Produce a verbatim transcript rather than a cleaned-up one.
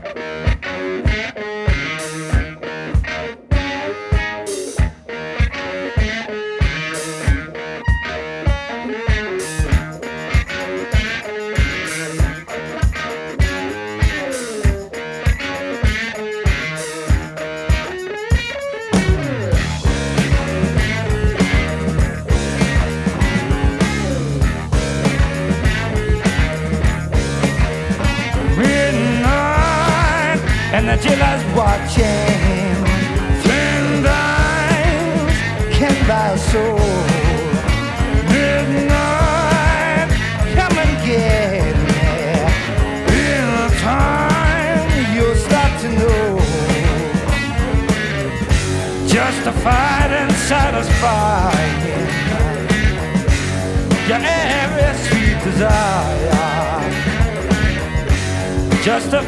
And the jailers watching. Thin dimes can buy a soul. Midnight, come and get me. In a time you'll start to know. Justified and satisfying your every sweet desire. Justified